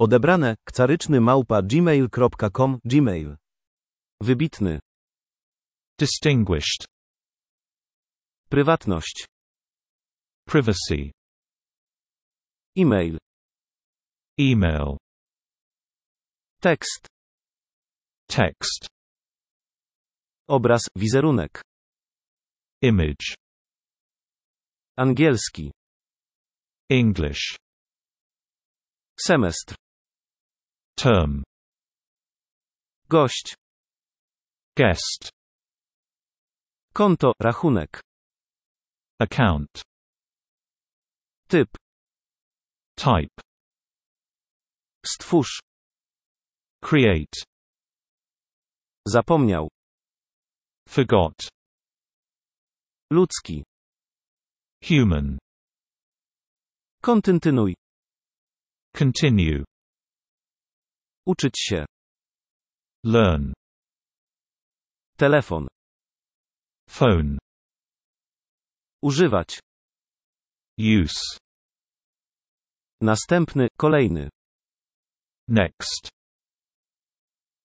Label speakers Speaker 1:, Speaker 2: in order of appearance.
Speaker 1: Odebrane, kcaryczny@gmail.com, Gmail. Wybitny.
Speaker 2: Distinguished.
Speaker 1: Prywatność.
Speaker 2: Privacy.
Speaker 1: E-mail.
Speaker 2: Email.
Speaker 1: Tekst.
Speaker 2: Text.
Speaker 1: Obraz, wizerunek.
Speaker 2: Image.
Speaker 1: Angielski.
Speaker 2: English.
Speaker 1: Semestr.
Speaker 2: Term.
Speaker 1: Gość.
Speaker 2: Guest.
Speaker 1: Konto, rachunek.
Speaker 2: Account.
Speaker 1: Typ.
Speaker 2: Type.
Speaker 1: Stwórz.
Speaker 2: Create.
Speaker 1: Zapomniał.
Speaker 2: Forgot.
Speaker 1: Ludzki.
Speaker 2: Human.
Speaker 1: Kontynuuj.
Speaker 2: Continue.
Speaker 1: Uczyć się.
Speaker 2: Learn.
Speaker 1: Telefon.
Speaker 2: Phone.
Speaker 1: Używać.
Speaker 2: Use.
Speaker 1: Następny, kolejny.
Speaker 2: Next.